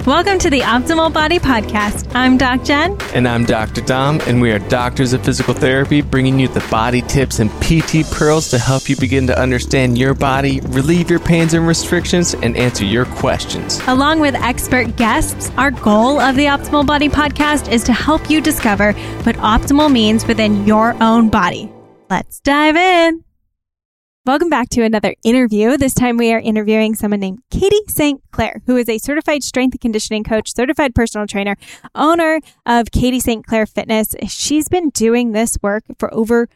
Welcome to the Optimal Body Podcast. I'm Doc Jen. And I'm Dr. Dom, and we are doctors of physical therapy, bringing you the body tips and PT pearls to help you begin to understand your body, relieve your pains and restrictions, and answer your questions. Along with expert guests, our goal of the Optimal Body Podcast is to help you discover what optimal means within your own body. Let's dive in. Welcome back to another interview. This time we are interviewing someone named Katie St. Clair, who is a certified strength and conditioning coach, certified personal trainer, owner of Katie St. Clair Fitness. She's been doing this work for over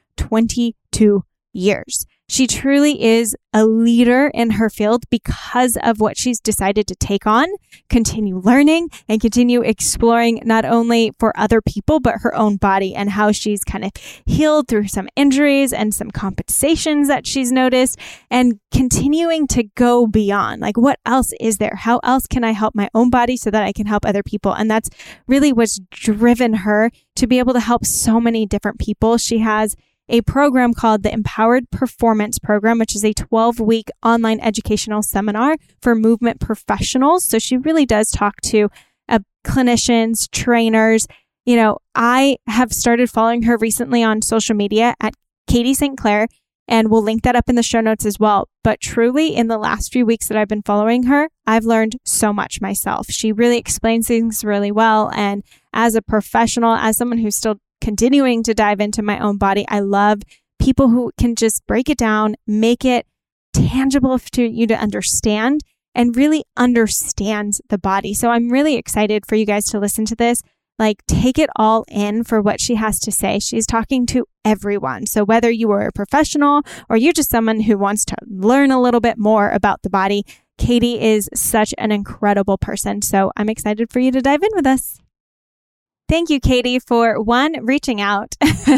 22 years. She truly is a leader in her field because of what she's decided to take on, continue learning, and continue exploring not only for other people, but her own body and how she's kind of healed through some injuries and some compensations that she's noticed, and continuing to go beyond. Like, what else is there? How else can I help my own body so that I can help other people? And that's really what's driven her to be able to help so many different people. She has a program called the Empowered Performance Program, which is a 12-week online educational seminar for movement professionals. So she really does talk to clinicians, trainers. You know, I have started following her recently on social media at Katie St. Clair, and we'll link that up in the show notes as well. But truly, in the last few weeks that I've been following her, I've learned so much myself. She really explains things really well. And as a professional, as someone who's still continuing to dive into my own body, I love people who can just break it down, make it tangible for you to understand, and really understands the body. So I'm really excited for you guys to listen to this. Like, take it all in for what she has to say. She's talking to everyone. So whether you are a professional or you're just someone who wants to learn a little bit more about the body, Katie is such an incredible person. So I'm excited for you to dive in with us. Thank you, Katie, for reaching out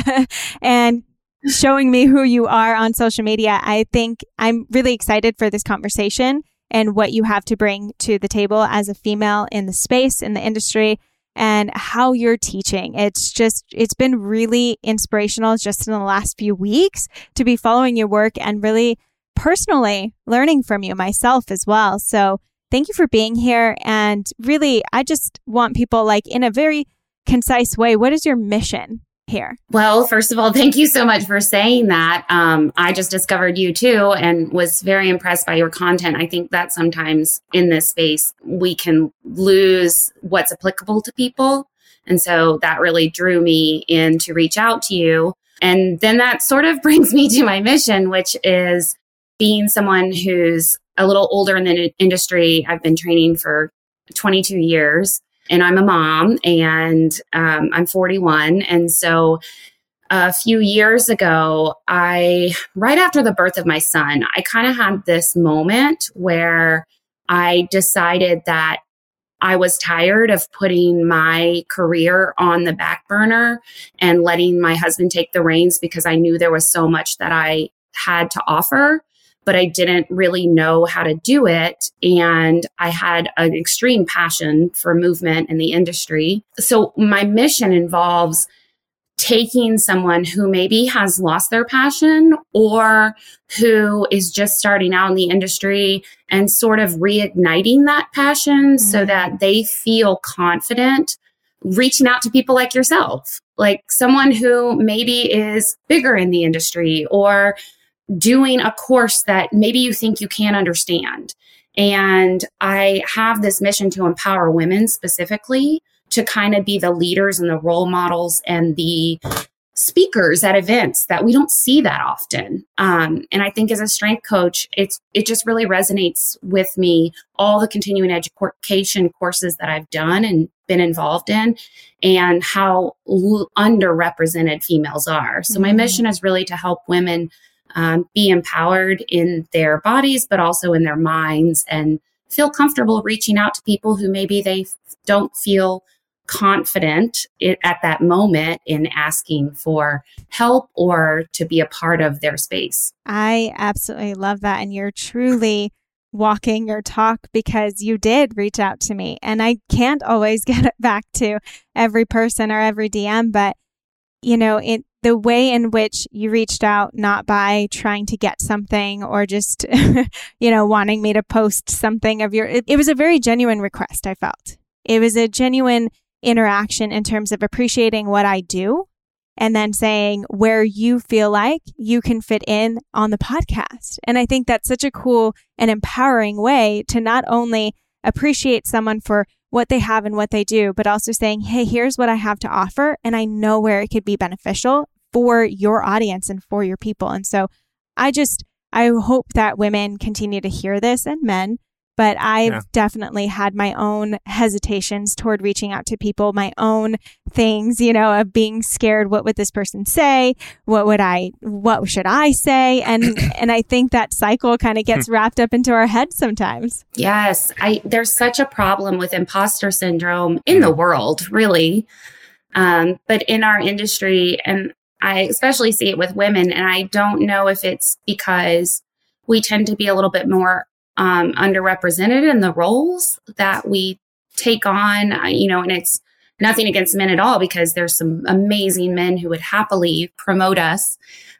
and showing me who you are on social media. I think I'm really excited for this conversation and what you have to bring to the table as a female in the space, in the industry, and how you're teaching. It's been really inspirational just in the last few weeks to be following your work and really personally learning from you myself as well. So thank you for being here. And really, I just want people, like, in a very concise way, what is your mission here? Well, first of all, thank you so much for saying that. I just discovered you too and was very impressed by your content. I think that sometimes in this space, we can lose what's applicable to people. And so that really drew me in to reach out to you. And then that sort of brings me to my mission, which is being someone who's a little older in the industry. I've been training for 22 years. And I'm a mom, and I'm 41. And so a few years ago, right after the birth of my son, I kind of had this moment where I decided that I was tired of putting my career on the back burner and letting my husband take the reins, because I knew there was so much that I had to offer, but I didn't really know how to do it. And I had an extreme passion for movement in the industry. So my mission involves taking someone who maybe has lost their passion or who is just starting out in the industry and sort of reigniting that passion so that they feel confident reaching out to people like yourself, like someone who maybe is bigger in the industry or doing a course that maybe you think you can't understand. And I have this mission to empower women specifically to kind of be the leaders and the role models and the speakers at events that we don't see that often. And I think as a strength coach, it just really resonates with me, all the continuing education courses that I've done and been involved in, and how underrepresented females are. So my mission is really to help women be empowered in their bodies, but also in their minds, and feel comfortable reaching out to people who maybe they don't feel confident at that moment in asking for help or to be a part of their space. I absolutely love that. And you're truly walking your talk, because you did reach out to me, and I can't always get it back to every person or every DM, but you know, the way in which you reached out, not by trying to get something or just, wanting me to post something of it was a very genuine request, I felt. it was a genuine interaction in terms of appreciating what I do and then saying where you feel like you can fit in on the podcast. And I think that's such a cool and empowering way to not only appreciate someone for what they have and what they do, but also saying, hey, here's what I have to offer. And I know where it could be beneficial for your audience and for your people. And so I hope that women continue to hear this, and men, but I've definitely had my own hesitations toward reaching out to people, my own things, of being scared. What would this person say? What should I say? And I think that cycle kind of gets wrapped up into our head sometimes. Yes. There's such a problem with imposter syndrome in the world, really. But in our industry, and I especially see it with women, and I don't know if it's because we tend to be a little bit more underrepresented in the roles that we take on, and it's nothing against men at all, because there's some amazing men who would happily promote us.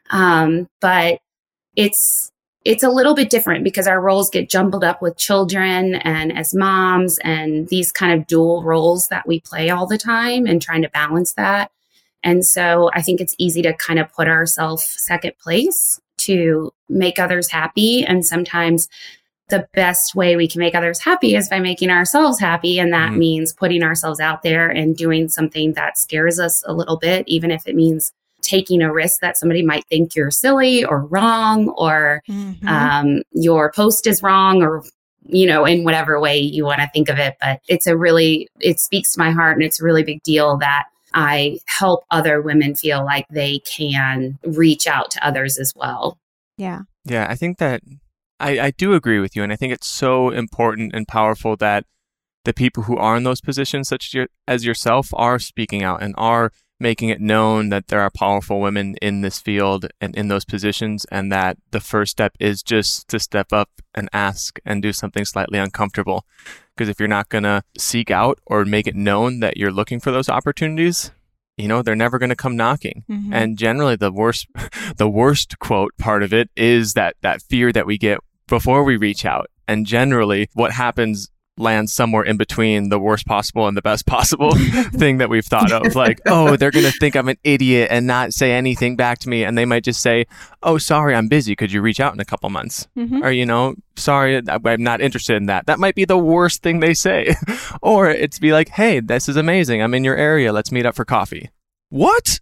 But it's a little bit different because our roles get jumbled up with children and as moms and these kind of dual roles that we play all the time and trying to balance that. And so I think it's easy to kind of put ourselves second place to make others happy. And sometimes the best way we can make others happy is by making ourselves happy. And that means putting ourselves out there and doing something that scares us a little bit, even if it means taking a risk that somebody might think you're silly or wrong, or your post is wrong, or, in whatever way you want to think of it. But it speaks to my heart, and it's a really big deal that I help other women feel like they can reach out to others as well. Yeah. Yeah, I think that I do agree with you. And I think it's so important and powerful that the people who are in those positions, such as yourself, are speaking out and are making it known that there are powerful women in this field and in those positions, and that the first step is just to step up and ask and do something slightly uncomfortable. Because if you're not going to seek out or make it known that you're looking for those opportunities, they're never going to come knocking. And generally the worst quote part of it is that fear that we get before we reach out. And generally what happens lands somewhere in between the worst possible and the best possible thing that we've thought of. Like, oh, they're going to think I'm an idiot and not say anything back to me. And they might just say, oh, sorry, I'm busy. Could you reach out in a couple months? Or, sorry, I'm not interested in that. That might be the worst thing they say. Or it's be like, hey, this is amazing. I'm in your area. Let's meet up for coffee. What?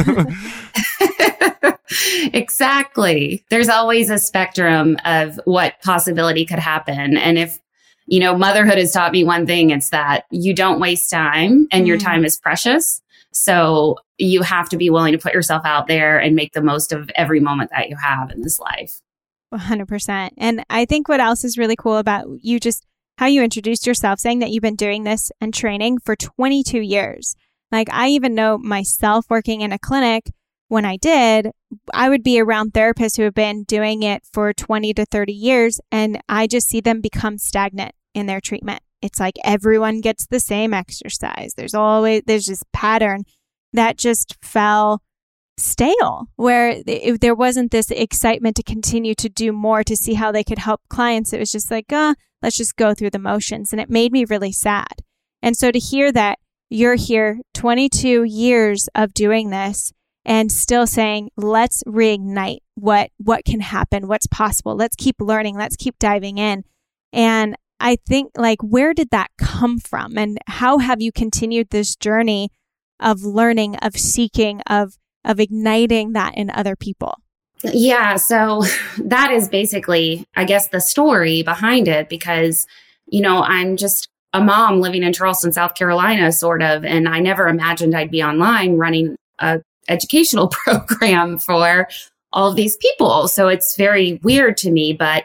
Exactly. There's always a spectrum of what possibility could happen. And if, motherhood has taught me one thing, it's that you don't waste time, and your time is precious. So you have to be willing to put yourself out there and make the most of every moment that you have in this life. 100%. And I think what else is really cool about you, just how you introduced yourself, saying that you've been doing this and training for 22 years. Like, I even know myself working in a clinic, when I did, I would be around therapists who have been doing it for 20 to 30 years, and I just see them become stagnant in their treatment. It's like everyone gets the same exercise. There's this pattern that just fell stale, where there wasn't this excitement to continue to do more, to see how they could help clients. It was just like, let's just go through the motions. And it made me really sad. And so to hear that you're here 22 years of doing this and still saying, let's reignite what can happen, what's possible. Let's keep learning. Let's keep diving in. And I think, like, where did that come from? And how have you continued this journey of learning, of seeking, of igniting that in other people? Yeah. So that is basically, I guess, the story behind it, because, I'm just a mom living in Charleston, South Carolina, sort of, and I never imagined I'd be online running a educational program for all of these people. So it's very weird to me. But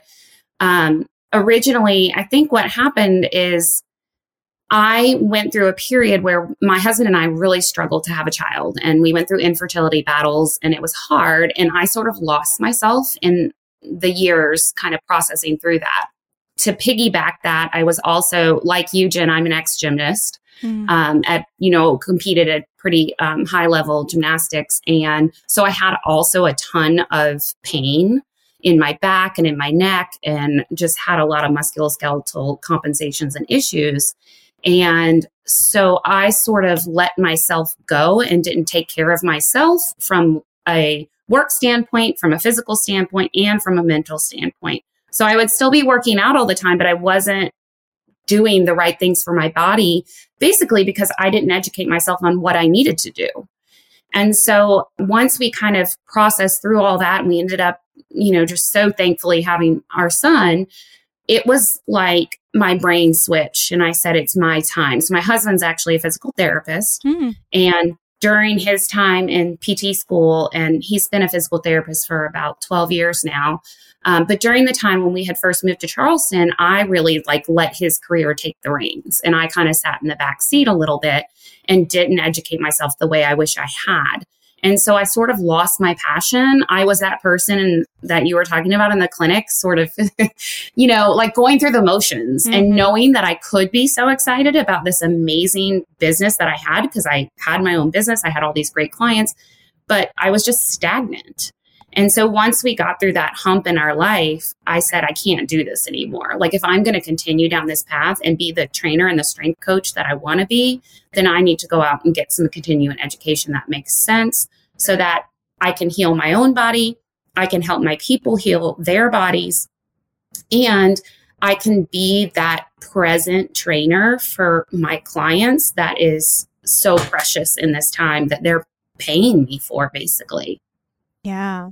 originally, I think what happened is I went through a period where my husband and I really struggled to have a child, and we went through infertility battles, and it was hard. And I sort of lost myself in the years kind of processing through that. To piggyback that, I was also, like you, Jen, I'm an ex-gymnast. Competed at pretty high level gymnastics. And so I had also a ton of pain in my back and in my neck, and just had a lot of musculoskeletal compensations and issues. And so I sort of let myself go and didn't take care of myself from a work standpoint, from a physical standpoint, and from a mental standpoint. So I would still be working out all the time, but I wasn't doing the right things for my body, basically because I didn't educate myself on what I needed to do. And so once we kind of processed through all that, and we ended up, just so thankfully having our son, it was like my brain switched and I said, it's my time. So my husband's actually a physical therapist. And during his time in PT school, and he's been a physical therapist for about 12 years now. But during the time when we had first moved to Charleston, I really let his career take the reins. And I kind of sat in the back seat a little bit and didn't educate myself the way I wish I had. And so I sort of lost my passion. I was that person that you were talking about in the clinic, sort of, going through the motions and knowing that I could be so excited about this amazing business that I had, because I had my own business. I had all these great clients, but I was just stagnant. And so once we got through that hump in our life, I said, I can't do this anymore. If I'm going to continue down this path and be the trainer and the strength coach that I want to be, then I need to go out and get some continuing education that makes sense so that I can heal my own body. I can help my people heal their bodies, and I can be that present trainer for my clients that is so precious in this time that they're paying me for, basically. Yeah.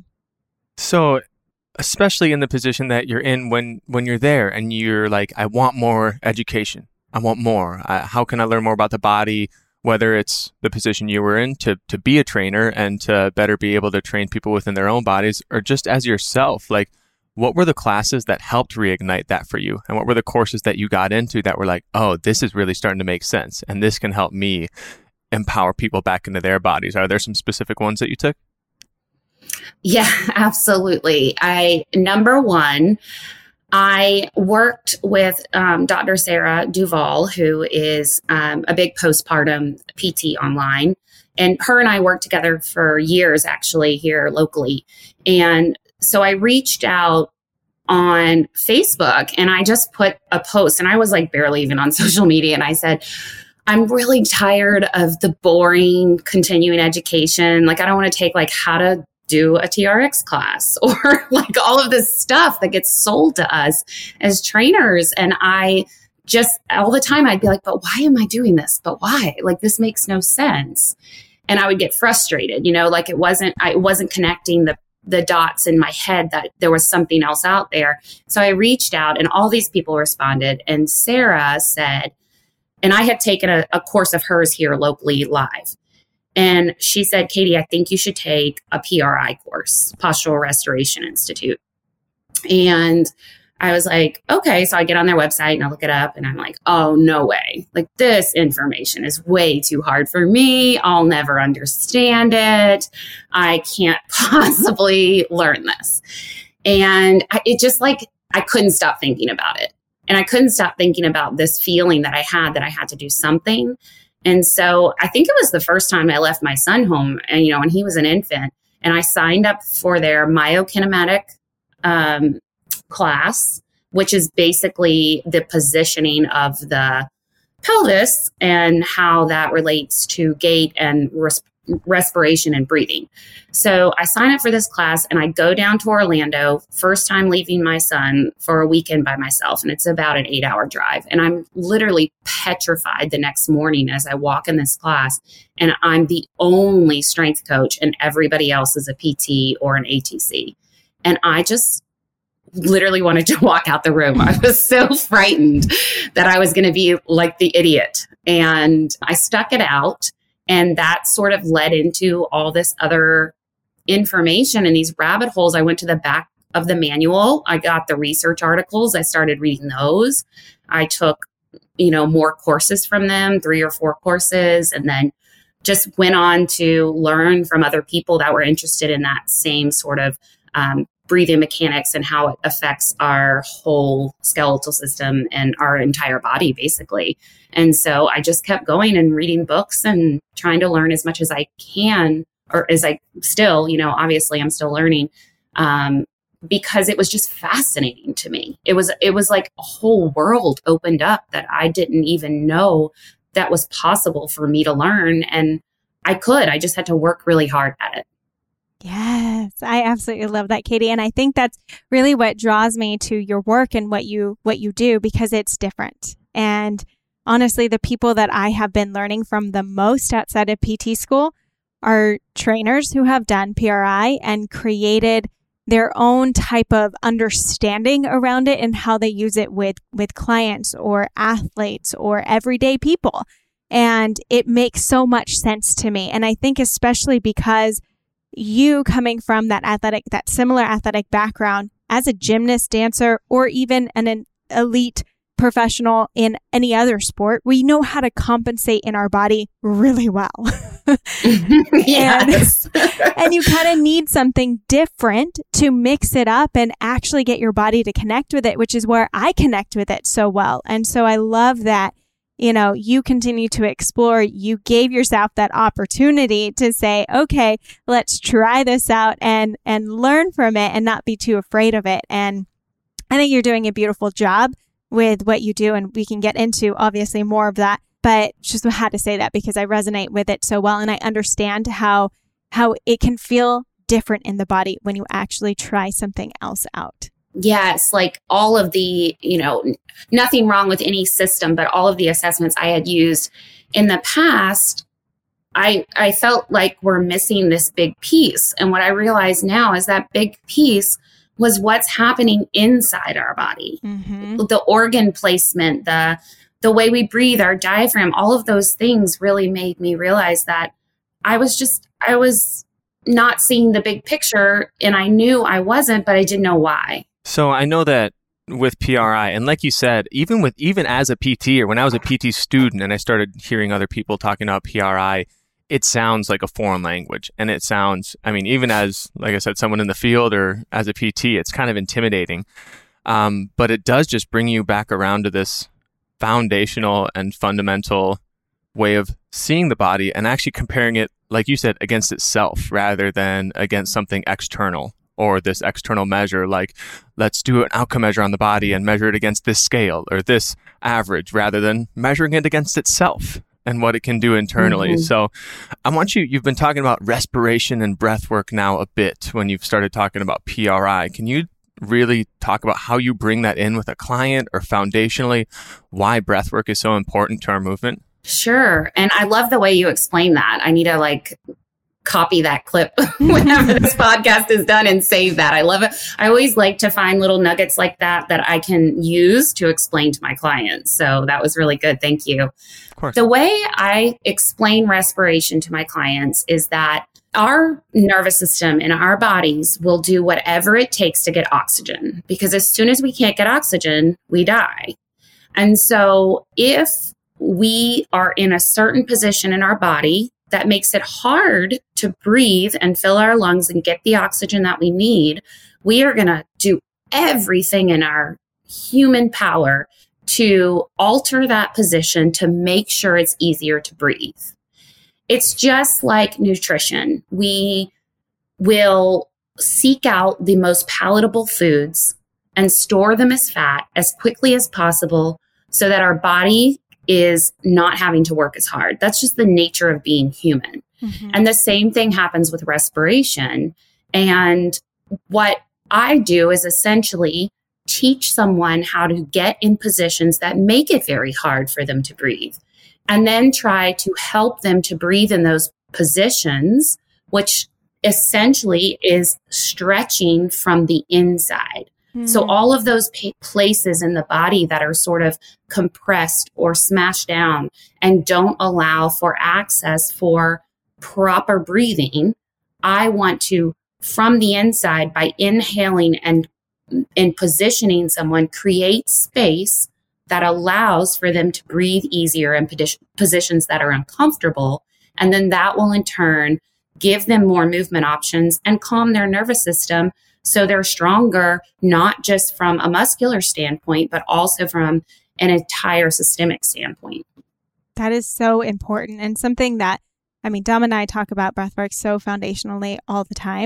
So, especially in the position that you're in when you're there and you're like, I want more education. I want more. How can I learn more about the body? Whether it's the position you were in to be a trainer and to better be able to train people within their own bodies, or just as yourself, what were the classes that helped reignite that for you? And what were the courses that you got into that were like, oh, this is really starting to make sense, and this can help me empower people back into their bodies? Are there some specific ones that you took? Yeah, absolutely. Number one, I worked with Dr. Sarah Duvall, who is a big postpartum PT online. And her and I worked together for years, actually, here locally. And so I reached out on Facebook and I just put a post, and I was barely even on social media. And I said, I'm really tired of the boring continuing education. I don't want to take how to do a TRX class or all of this stuff that gets sold to us as trainers. And I just all the time I'd be like, but why am I doing this? But why? This makes no sense. And I would get frustrated, I wasn't connecting the dots in my head that there was something else out there. So I reached out and all these people responded. And Sarah said, and I had taken a course of hers here locally live. And she said, Katie, I think you should take a PRI course, Postural Restoration Institute. And I was like, okay. So I get on their website and I look it up and I'm like, oh, no way. This information is way too hard for me. I'll never understand it. I can't possibly learn this. And it just I couldn't stop thinking about it. And I couldn't stop thinking about this feeling that I had to do something. And so I think it was the first time I left my son home, and, when he was an infant, and I signed up for their myokinematic class, which is basically the positioning of the pelvis and how that relates to gait and respiration and breathing. So I sign up for this class and I go down to Orlando, first time leaving my son for a weekend by myself. And it's about an 8-hour drive. And I'm literally petrified the next morning as I walk in this class. And I'm the only strength coach and everybody else is a PT or an ATC. And I just literally wanted to walk out the room. I was so frightened that I was going to be like the idiot. And I stuck it out. And that sort of led into all this other information and these rabbit holes. I went to the back of the manual. I got the research articles. I started reading those. I took, more courses from them, 3 or 4 courses, and then just went on to learn from other people that were interested in that same sort of breathing mechanics and how it affects our whole skeletal system and our entire body, basically. And so I just kept going and reading books and trying to learn as much as I can, or as I still, obviously I'm still learning. because it was just fascinating to me. It was like a whole world opened up that I didn't even know that was possible for me to learn. And I just had to work really hard at it. Yes, I absolutely love that, Katie. And I think that's really what draws me to your work and what you do, because it's different. And honestly, the people that I have been learning from the most outside of PT school are trainers who have done PRI and created their own type of understanding around it and how they use it with clients or athletes or everyday people. And it makes so much sense to me. And I think especially because you coming from that similar athletic background as a gymnast, dancer, or even an elite professional in any other sport, we know how to compensate in our body really well. Yes. And you kind of need something different to mix it up and actually get your body to connect with it, which is where I connect with it so well. And so I love that, you continue to explore. You gave yourself that opportunity to say, okay, let's try this out and learn from it and not be too afraid of it. And I think you're doing a beautiful job with what you do. And we can get into obviously more of that, but just had to say that because I resonate with it so well. And I understand how it can feel different in the body when you actually try something else out. Yes, like all of the, nothing wrong with any system, but all of the assessments I had used in the past, I felt like we're missing this big piece. And what I realize now is that big piece was what's happening inside our body. Mm-hmm. The organ placement, the way we breathe, our diaphragm, all of those things really made me realize that I was not seeing the big picture, and I knew I wasn't, but I didn't know why. So I know that with PRI, and like you said, even as a PT or when I was a PT student and I started hearing other people talking about PRI, it sounds like a foreign language. And it sounds, even as, like I said, someone in the field or as a PT, it's kind of intimidating. But it does just bring you back around to this foundational and fundamental way of seeing the body and actually comparing it, like you said, against itself rather than against something external. Or this external measure, like let's do an outcome measure on the body and measure it against this scale or this average rather than measuring it against itself and what it can do internally. Mm-hmm. So I want you've been talking about respiration and breath work now a bit when you've started talking about PRI. Can you really talk about how you bring that in with a client or foundationally why breath work is so important to our movement? Sure. And I love the way you explain that. I need to copy that clip whenever this podcast is done and save that. I love it. I always like to find little nuggets like that I can use to explain to my clients. So that was really good. Thank you. Of course. The way I explain respiration to my clients is that our nervous system and our bodies will do whatever it takes to get oxygen, because as soon as we can't get oxygen, we die. And so if we are in a certain position in our body that makes it hard to breathe and fill our lungs and get the oxygen that we need, we are going to do everything in our human power to alter that position to make sure it's easier to breathe. It's just like nutrition. We will seek out the most palatable foods and store them as fat as quickly as possible so that our body is not having to work as hard. That's just the nature of being human. Mm-hmm. And the same thing happens with respiration. And what I do is essentially teach someone how to get in positions that make it very hard for them to breathe, and then try to help them to breathe in those positions, which essentially is stretching from the inside. So all of those places in the body that are sort of compressed or smashed down and don't allow for access for proper breathing, I want to, from the inside, by inhaling and in positioning someone, create space that allows for them to breathe easier in positions that are uncomfortable. And then that will in turn give them more movement options and calm their nervous system, so they're stronger, not just from a muscular standpoint, but also from an entire systemic standpoint. That is so important, and something that, Dom and I talk about breathwork so foundationally all the time.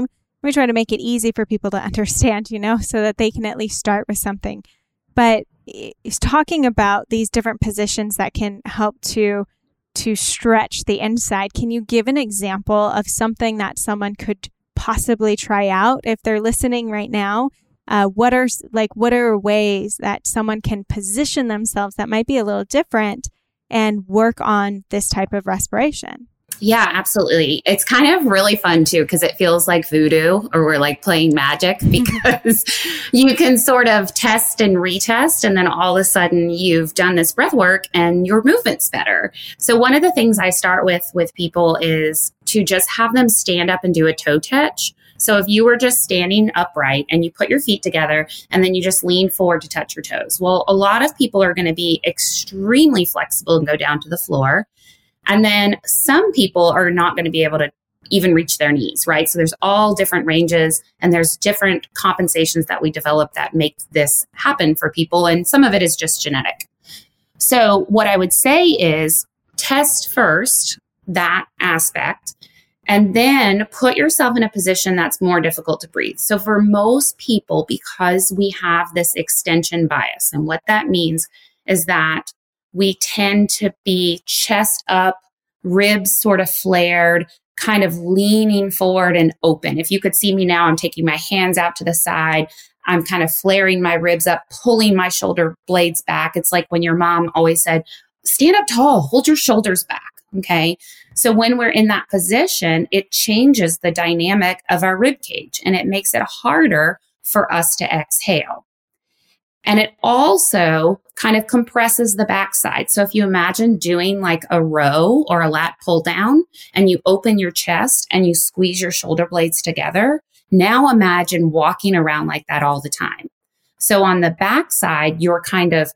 we try to make it easy for people to understand, so that they can at least start with something. But it's talking about these different positions that can help to stretch the inside. Can you give an example of something that someone could possibly try out if they're listening right now? What are ways that someone can position themselves that might be a little different and work on this type of respiration? Yeah, absolutely. It's kind of really fun too, because it feels like voodoo, or we're like playing magic, because you can sort of test and retest, and then all of a sudden you've done this breath work and your movement's better. So one of the things I start with people is to just have them stand up and do a toe touch. So if you were just standing upright and you put your feet together and then you just lean forward to touch your toes. Well, a lot of people are going to be extremely flexible and go down to the floor. And then some people are not going to be able to even reach their knees, right? So there's all different ranges, and there's different compensations that we develop that make this happen for people. And some of it is just genetic. So what I would say is test first that aspect, and then put yourself in a position that's more difficult to breathe. So for most people, because we have this extension bias, and what that means is that we tend to be chest up, ribs sort of flared, kind of leaning forward and open. If you could see me now, I'm taking my hands out to the side. I'm kind of flaring my ribs up, pulling my shoulder blades back. It's like when your mom always said, stand up tall, hold your shoulders back. Okay. So when we're in that position, it changes the dynamic of our rib cage, and it makes it harder for us to exhale. And it also kind of compresses the backside. So if you imagine doing like a row or a lat pull down, and you open your chest and you squeeze your shoulder blades together, now imagine walking around like that all the time. So on the backside, you're kind of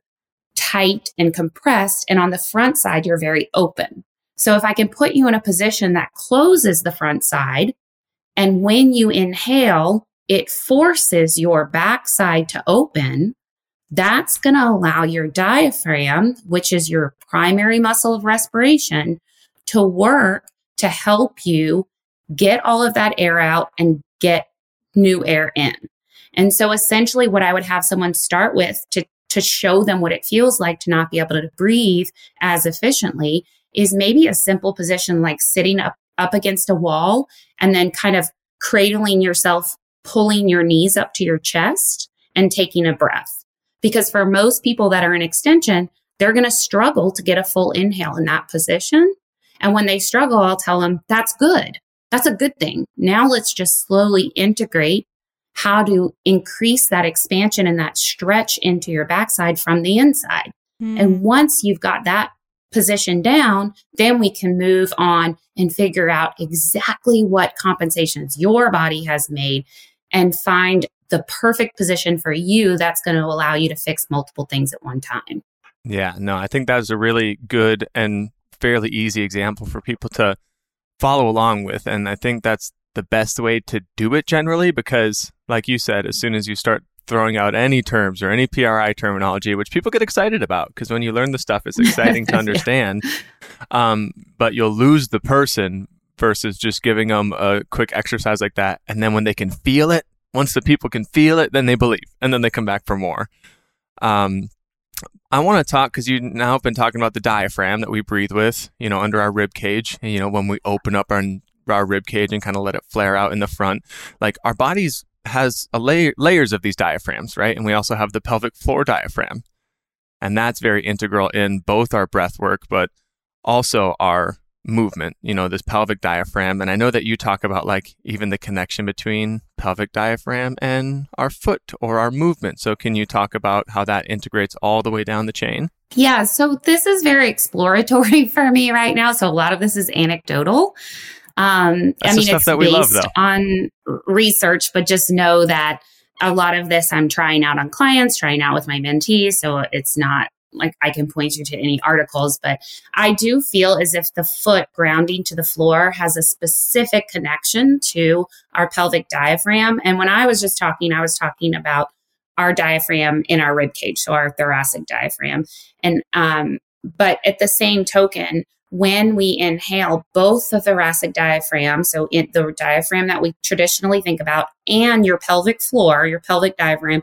tight and compressed, and on the front side, you're very open. So if I can put you in a position that closes the front side, and when you inhale, it forces your backside to open, that's going to allow your diaphragm, which is your primary muscle of respiration, to work to help you get all of that air out and get new air in. And so essentially what I would have someone start with to show them what it feels like to not be able to breathe as efficiently is maybe a simple position like sitting up against a wall and then kind of cradling yourself, pulling your knees up to your chest and taking a breath. Because for most people that are in extension, they're going to struggle to get a full inhale in that position. And when they struggle, I'll tell them, that's good. That's a good thing. Now let's just slowly integrate how to increase that expansion and that stretch into your backside from the inside. And once you've got that position down, then we can move on and figure out exactly what compensations your body has made and find the perfect position for you that's going to allow you to fix multiple things at one time. Yeah, no, I think that was a really good and fairly easy example for people to follow along with. And I think that's the best way to do it generally, because like you said, as soon as you start throwing out any terms or any PRI terminology, which people get excited about, because when you learn the stuff, it's exciting to understand, but you'll lose the person versus just giving them a quick exercise like that. And then when they can feel it, once the people can feel it, then they believe, and then they come back for more. I want to talk, because you now have been talking about the diaphragm that we breathe with, under our rib cage. And, when we open up our rib cage and kind of let it flare out in the front, like our bodies has layers of these diaphragms, right? And we also have the pelvic floor diaphragm, and that's very integral in both our breath work, but also our movement, this pelvic diaphragm. And I know that you talk about like even the connection between pelvic diaphragm and our foot or our movement. So can you talk about how that integrates all the way down the chain? Yeah, so this is very exploratory for me right now. So a lot of this is anecdotal. It's that we based love, on research, but just know that a lot of this I'm trying out on clients, trying out with my mentees. So it's not like I can point you to any articles, but I do feel as if the foot grounding to the floor has a specific connection to our pelvic diaphragm. And when I was talking about our diaphragm in our rib cage, so our thoracic diaphragm. And but at the same token, when we inhale, both the thoracic diaphragm, so the diaphragm that we traditionally think about, and your pelvic floor, your pelvic diaphragm,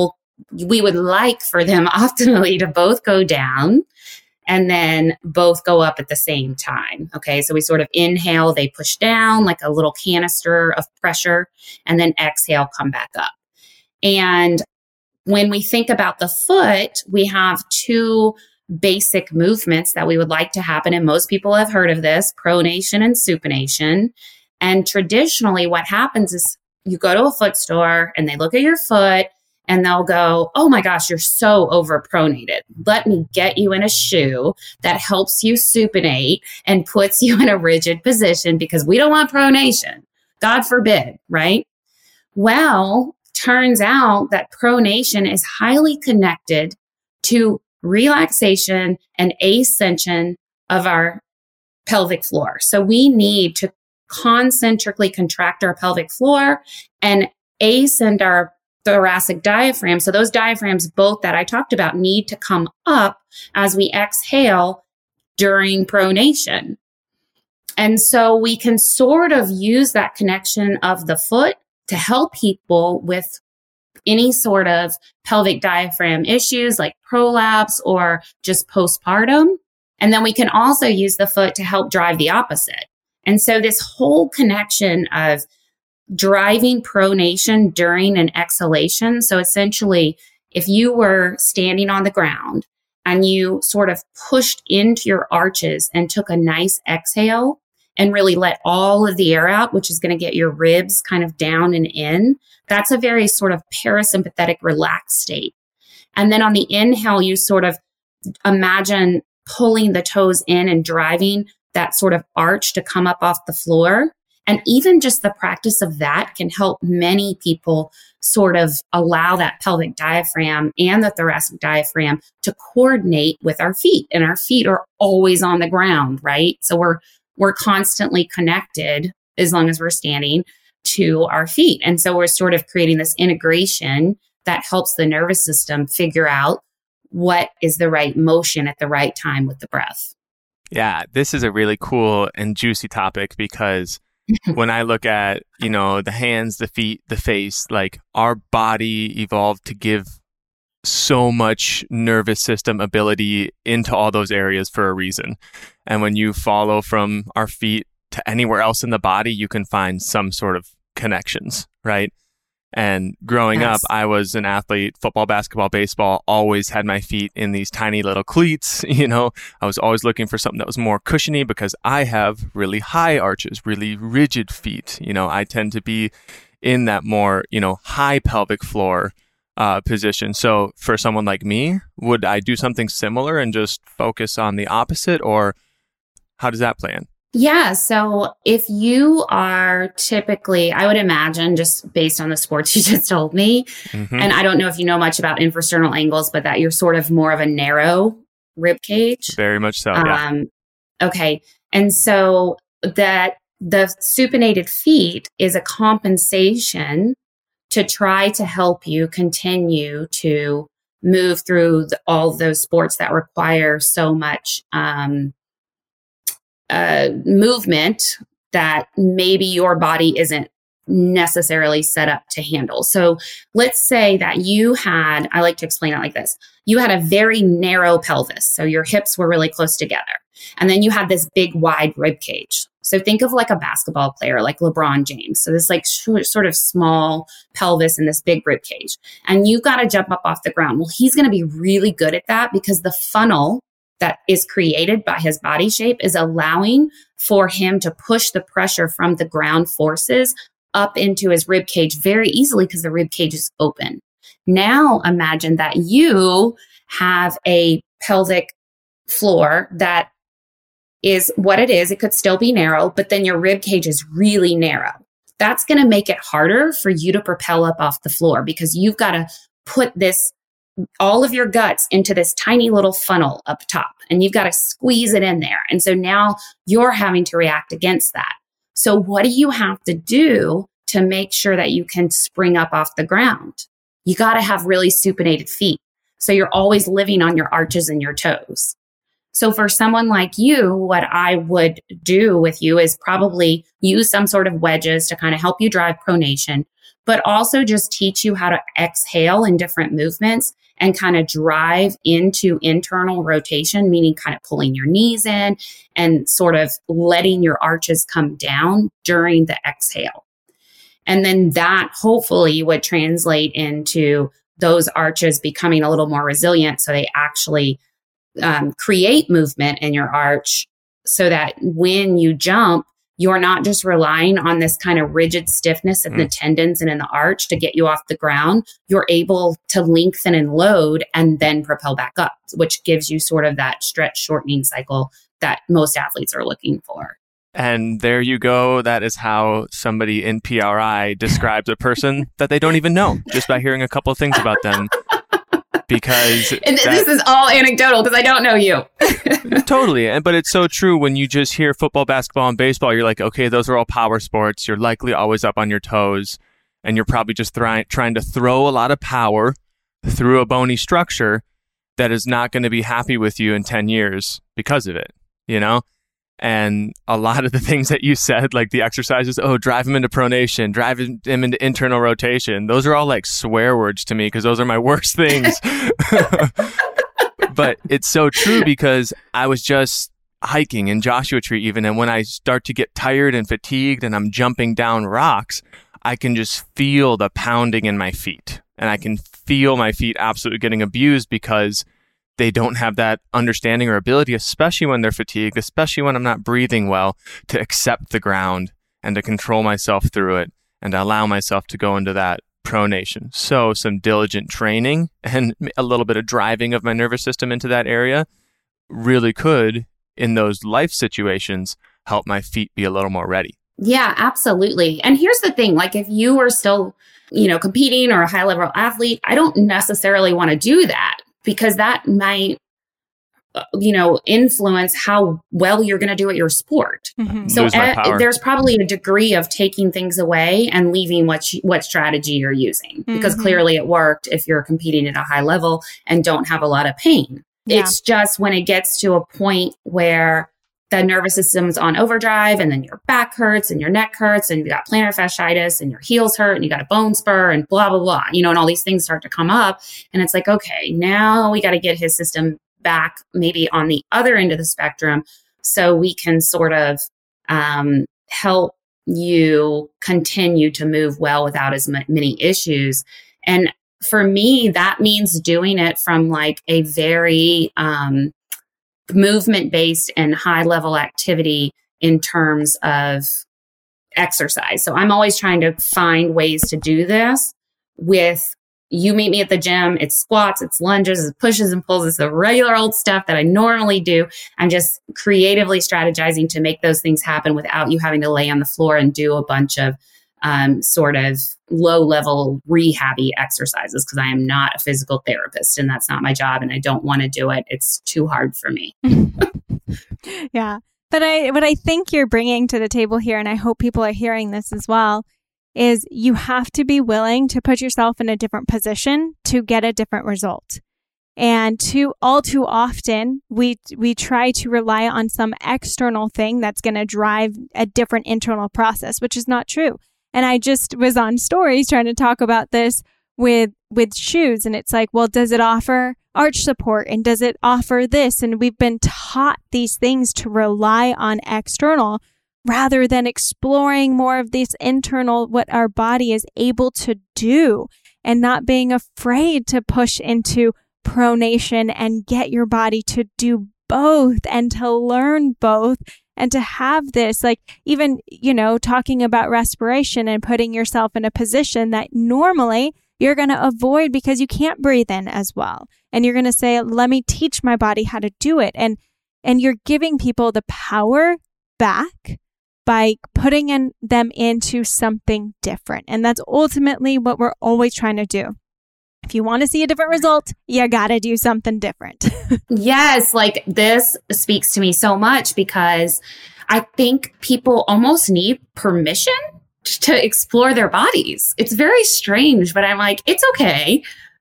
we would like for them optimally to both go down and then both go up at the same time. Okay, so we sort of inhale, they push down like a little canister of pressure, and then exhale, come back up. And when we think about the foot, we have two basic movements that we would like to happen. And most people have heard of this, pronation and supination. And traditionally what happens is you go to a foot store and they look at your foot and they'll go, oh my gosh, you're so overpronated. Let me get you in a shoe that helps you supinate and puts you in a rigid position because we don't want pronation. God forbid, right? Well, turns out that pronation is highly connected to relaxation and ascension of our pelvic floor. So we need to concentrically contract our pelvic floor and ascend our thoracic diaphragm. So those diaphragms, both that I talked about, need to come up as we exhale during pronation. And so we can sort of use that connection of the foot to help people with any sort of pelvic diaphragm issues like prolapse or just postpartum. And then we can also use the foot to help drive the opposite. And so this whole connection of driving pronation during an exhalation. So essentially, if you were standing on the ground and you sort of pushed into your arches and took a nice exhale and really let all of the air out, which is going to get your ribs kind of down and in, that's a very sort of parasympathetic relaxed state. And then on the inhale, you sort of imagine pulling the toes in and driving that sort of arch to come up off the floor. And even just the practice of that can help many people sort of allow that pelvic diaphragm and the thoracic diaphragm to coordinate with our feet. And our feet are always on the ground, right? So we're constantly connected as long as we're standing to our feet. And so we're sort of creating this integration that helps the nervous system figure out what is the right motion at the right time with the breath. Yeah, this is a really cool and juicy topic because when I look at, the hands, the feet, the face, like our body evolved to give so much nervous system ability into all those areas for a reason. And when you follow from our feet to anywhere else in the body, you can find some sort of connections, right? And growing up, I was an athlete, football, basketball, baseball, always had my feet in these tiny little cleats. I was always looking for something that was more cushiony because I have really high arches, really rigid feet. I tend to be in that more, high pelvic floor position. So for someone like me, would I do something similar and just focus on the opposite, or how does that play in? Yeah. So if you are typically, I would imagine just based on the sports you just told me, and I don't know if you know much about infrasternal angles, but that you're sort of more of a narrow rib cage. Very much so. Yeah. Okay. And so that the supinated feet is a compensation to try to help you continue to move through all those sports that require so much movement that maybe your body isn't necessarily set up to handle. So let's say that I like to explain it like this. You had a very narrow pelvis. So your hips were really close together. And then you had this big wide rib cage. So think of like a basketball player, like LeBron James. So this like sort of small pelvis and this big rib cage. And you've got to jump up off the ground. Well, he's going to be really good at that because the funnel that is created by his body shape is allowing for him to push the pressure from the ground forces up into his rib cage very easily because the rib cage is open. Now imagine that you have a pelvic floor that is what it is. It could still be narrow, but then your rib cage is really narrow. That's going to make it harder for you to propel up off the floor because you've got to put all of your guts into this tiny little funnel up top, and you've got to squeeze it in there. And so now you're having to react against that. So what do you have to do to make sure that you can spring up off the ground? You got to have really supinated feet. So you're always living on your arches and your toes. So for someone like you, what I would do with you is probably use some sort of wedges to kind of help you drive pronation, but also just teach you how to exhale in different movements and kind of drive into internal rotation, meaning kind of pulling your knees in and sort of letting your arches come down during the exhale. And then that hopefully would translate into those arches becoming a little more resilient, so they actually create movement in your arch, so that when you jump, you're not just relying on this kind of rigid stiffness in the tendons and in the arch to get you off the ground. You're able to lengthen and load and then propel back up, which gives you sort of that stretch shortening cycle that most athletes are looking for. And there you go. That is how somebody in PRI describes a person that they don't even know just by hearing a couple of things about them. Because this is all anecdotal because I don't know you. Totally. But it's so true. When you just hear football, basketball, and baseball, you're like, okay, those are all power sports. You're likely always up on your toes. And you're probably just trying to throw a lot of power through a bony structure that is not going to be happy with you in 10 years because of it, you know? And a lot of the things that you said, like the exercises, drive him into pronation, drive him into internal rotation. Those are all like swear words to me because those are my worst things. But it's so true because I was just hiking in Joshua Tree even. And when I start to get tired and fatigued and I'm jumping down rocks, I can just feel the pounding in my feet. And I can feel my feet absolutely getting abused because they don't have that understanding or ability, especially when they're fatigued, especially when I'm not breathing well, to accept the ground and to control myself through it and to allow myself to go into that pronation. So some diligent training and a little bit of driving of my nervous system into that area really could, in those life situations, help my feet be a little more ready. Yeah, absolutely. And here's the thing, like if you were still, competing or a high level athlete, I don't necessarily want to do that, because that might, influence how well you're going to do at your sport. Mm-hmm. So there's probably a degree of taking things away and leaving what strategy you're using, because clearly it worked if you're competing at a high level and don't have a lot of pain. Yeah. It's just when it gets to a point where the nervous system's on overdrive and then your back hurts and your neck hurts and you got plantar fasciitis and your heels hurt and you got a bone spur and blah, blah, blah, and all these things start to come up. And it's like, okay, now we got to get his system back maybe on the other end of the spectrum so we can sort of help you continue to move well without as many issues. And for me, that means doing it from like a very movement-based and high-level activity in terms of exercise. So I'm always trying to find ways to do this with, you meet me at the gym, it's squats, it's lunges, it's pushes and pulls, it's the regular old stuff that I normally do. I'm just creatively strategizing to make those things happen without you having to lay on the floor and do a bunch of sort of low-level rehab-y exercises, because I am not a physical therapist and that's not my job and I don't want to do it. It's too hard for me. Yeah. But what I think you're bringing to the table here, and I hope people are hearing this as well, is you have to be willing to put yourself in a different position to get a different result. And all too often, we try to rely on some external thing that's going to drive a different internal process, which is not true. And I just was on stories trying to talk about this with shoes. And it's like, well, does it offer arch support? And does it offer this? And we've been taught these things to rely on external rather than exploring more of this internal, what our body is able to do, and not being afraid to push into pronation and get your body to do both and to learn both. And to have this, like even, talking about respiration and putting yourself in a position that normally you're going to avoid because you can't breathe in as well. And you're going to say, let me teach my body how to do it. And you're giving people the power back by putting them into something different. And that's ultimately what we're always trying to do. If you want to see a different result, you got to do something different. Yes, like this speaks to me so much because I think people almost need permission to explore their bodies. It's very strange, but I'm like, it's okay.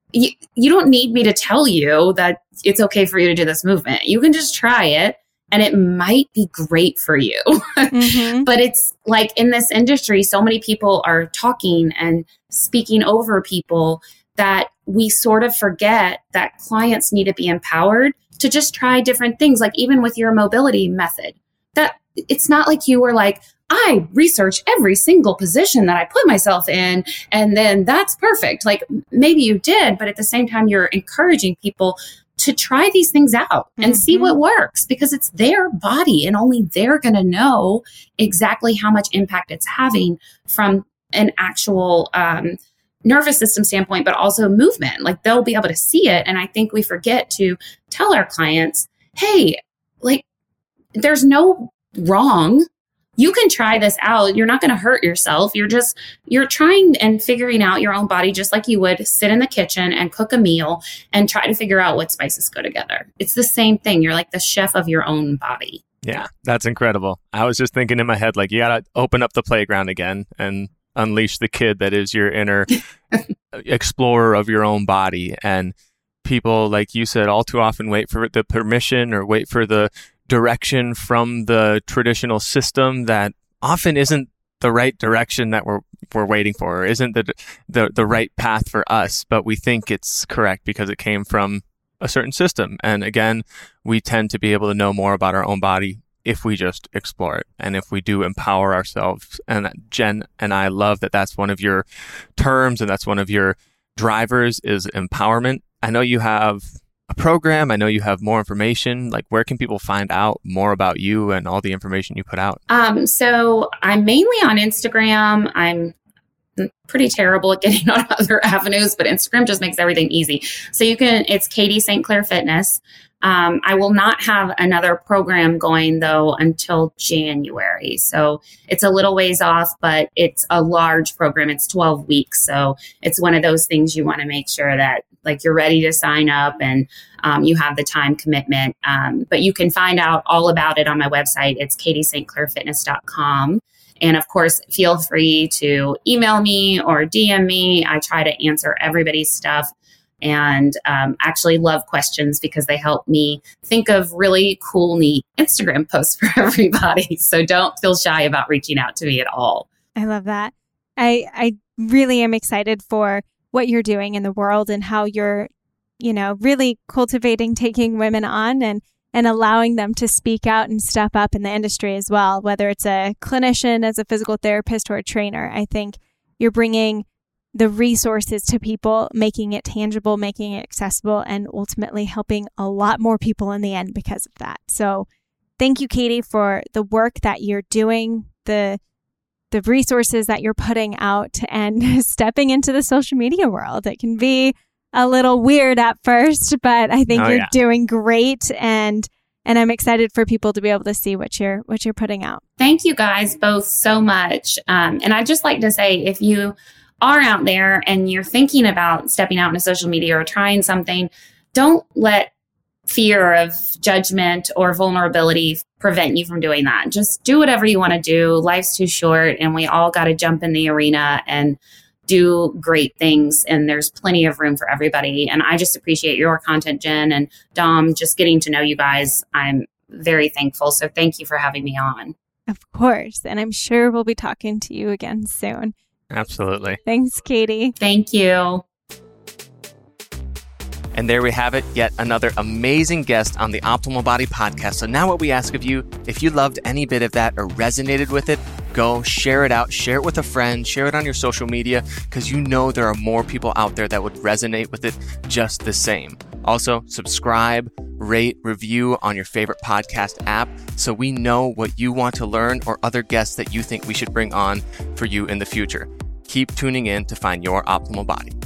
you don't need me to tell you that it's okay for you to do this movement. You can just try it and it might be great for you. Mm-hmm. But it's like in this industry, so many people are talking and speaking over people that we sort of forget that clients need to be empowered to just try different things. Like even with your mobility method, that it's not like you were like, I research every single position that I put myself in, and then that's perfect. Like maybe you did, but at the same time, you're encouraging people to try these things out and see what works, because it's their body and only they're going to know exactly how much impact it's having from an actual nervous system standpoint, but also movement. Like they'll be able to see it. And I think we forget to tell our clients, hey, like there's no wrong. You can try this out. You're not going to hurt yourself. You're trying and figuring out your own body, just like you would sit in the kitchen and cook a meal and try to figure out what spices go together. It's the same thing. You're like the chef of your own body. Yeah, that's incredible. I was just thinking in my head, like, you got to open up the playground again and unleash the kid that is your inner explorer of your own body. And people, like you said, all too often wait for the permission or wait for the direction from the traditional system that often isn't the right direction that we're waiting for, or isn't the right path for us, but we think it's correct because it came from a certain system. And again, we tend to be able to know more about our own body if we just explore it and if we do empower ourselves. And Jen and I love that that's one of your terms and that's one of your drivers is empowerment. I know you have a program. I know you have more information. Like, where can people find out more about you and all the information you put out? So I'm mainly on Instagram. I'm pretty terrible at getting on other avenues, but Instagram just makes everything easy. So it's Katie St. Clair Fitness. I will not have another program going though until January. So it's a little ways off, but it's a large program. It's 12 weeks. So it's one of those things you want to make sure that like you're ready to sign up and you have the time commitment. But you can find out all about it on my website. It's katiestclairfitness.com. And of course, feel free to email me or DM me. I try to answer everybody's stuff and actually love questions because they help me think of really cool, neat Instagram posts for everybody. So don't feel shy about reaching out to me at all. I love that. I really am excited for what you're doing in the world and how you're, really cultivating taking women on and allowing them to speak out and step up in the industry as well, whether it's a clinician, as a physical therapist, or a trainer. I think you're bringing the resources to people, making it tangible, making it accessible, and ultimately helping a lot more people in the end because of that. So thank you, Katie, for the work that you're doing, the resources that you're putting out, and stepping into the social media world. It can be a little weird at first, but I think you're doing great, and I'm excited for people to be able to see what you're putting out. Thank you guys both so much. And I'd just like to say, if you are out there and you're thinking about stepping out into social media or trying something, don't let fear of judgment or vulnerability prevent you from doing that. Just do whatever you want to do. Life's too short, and we all got to jump in the arena and do great things. And there's plenty of room for everybody. And I just appreciate your content, Jen and Dom, just getting to know you guys. I'm very thankful. So thank you for having me on. Of course. And I'm sure we'll be talking to you again soon. Absolutely. Thanks, Katie. Thank you. And there we have it, yet another amazing guest on the Optimal Body Podcast. So now what we ask of you, if you loved any bit of that or resonated with it, go share it out, share it with a friend, share it on your social media, because you know there are more people out there that would resonate with it just the same. Also, subscribe, rate, review on your favorite podcast app so we know what you want to learn or other guests that you think we should bring on for you in the future. Keep tuning in to find your optimal body.